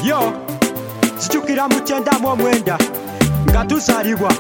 Yo, zijukira mu 9 nga tuzalibwa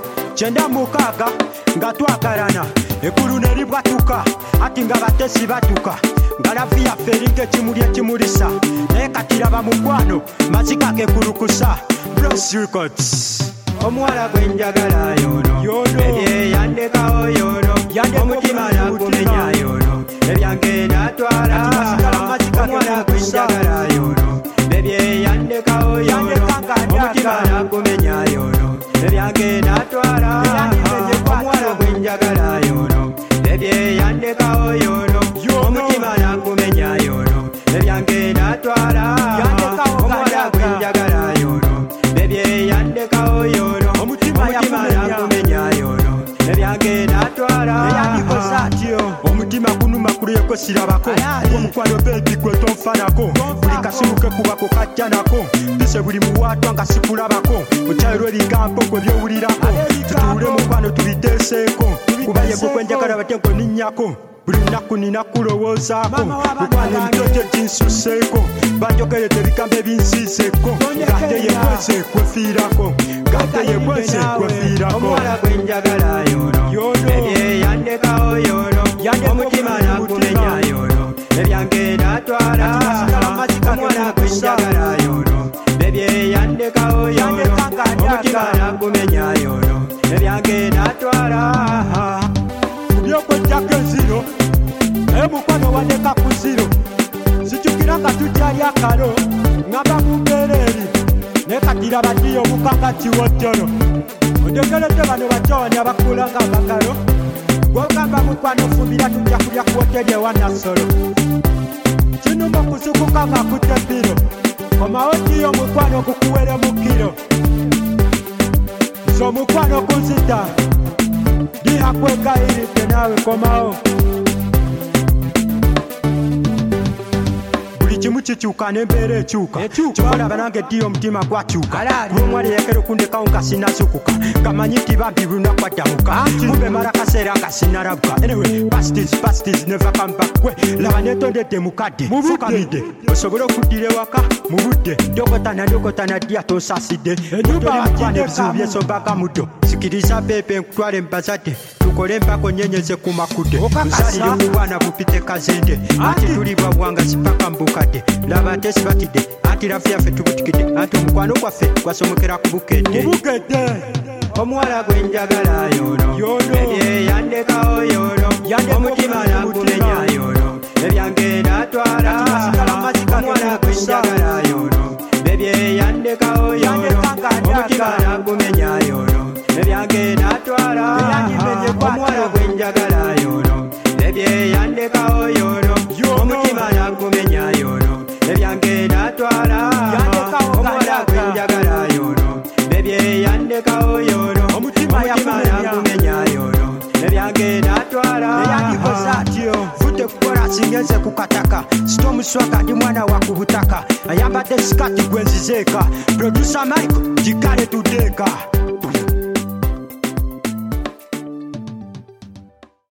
9 nga twagalana ekulu ne libwatuka ati nga batesi batuka nga lavi yaffe eringa ekimuli ekimulisa naye katiraba mukwano mazika gekulukusa Bros Records. Omuwala gwe njagala yono ebyeyandekawo yono omutima nakumenya yono ebyange natwala omuwala gwe njagala yono ebyeyandekawo yono omutima nakumenya yono ebyange natwala omuwala gwe njagala yono ebyeyandekawo yono omutima nakumenya yono ebyange natwala omuwala gwe njagala yono ebyeyandekawo yono omutima nakumenya yono ebyange natwala eyandikosa atyo omutima gunuma kuliyeko sirabako omukwano bebi gwe tonfanako buli kasimuke kubako kajjanako bise buli muwaatwa nga sikulabako okyayiro erigambo gwe byowulirako tutuule mukwano tubiteeseeko kuba yegwe kwenjagala bate nkoninyako buli lunaku nina kulowoozaako mukwano emito gye ginsuseeko banjogerete ebigambo ebinsiiseeko ngate yegweze kwefiirako ngate yegweze kwefiirako omuwala gwe njagala yono ebyeyandekawo yono omutima nakumenya yono ebyange natwala omuwala gwe njagala yono ebyeyandekawo yono omutima nakumenya yono ebyange natwala kubyokwejjako enziro naye mukwano wandeka ku ziro sijukira nga tujjali akalo ngamba mu mbeera eri naye katira badiyo omukanga kiwojjolo otegeredde bano bajawani abakula nga abagalo gwogamba mukwano fumbira tujja kulya ku woteri ewa Nassolo kinuma kusukuka nga kutte biro komawo diyo mukwano gukuwere mu kiro so mukwano kunzita diha kwegayirite nawe komawo kimu kikyuka nembeera ekyuka kyobalaba nange ddiyo omutima gwakyuka omwali yekera okundekawo nga sinazukuka gamanyi nti bambi lunaku addamuka mube mala kaseera nga sinalabuka anyway pastis neva kambakwe laba netondedde mukadde fukamidde osobole okuddira ewaka mu budde ndogotana ddiya tosasidde enjubaakwana ebizibu byesombaga muddo sikiriza beebe nkutwale mbazadde tukole empako nyenyeze ku makudde busalire obubwana bupite kazende anti tulibwa bwanga sipaka mbukadde laba ate sibatidde anti lafu yaffe tubutikidde anti omukwano gwaffe gwasomokera ku bukedde omuwala gwe njagala yono ebyeyandekawo yono omutima nakumenya yono ebyange natwala omuwala gwe njagala yono ebyeyandekawo yono omutima nakumenya yono ebyange natwala omuwala gwe njagala yono ebyeyandekawo yono omutima nakumenya yono ebyange natwala omuwala gwe njagala yono ebyeyandekawo yono omutima nakumenya yono ebyange natwala eyandikosa atyo vudde kukola singenze ku kataka sitomuswaka ndi mwana wa ku butaka ayambadde sikati gwenzizeeka producer Michael gikale tudeeka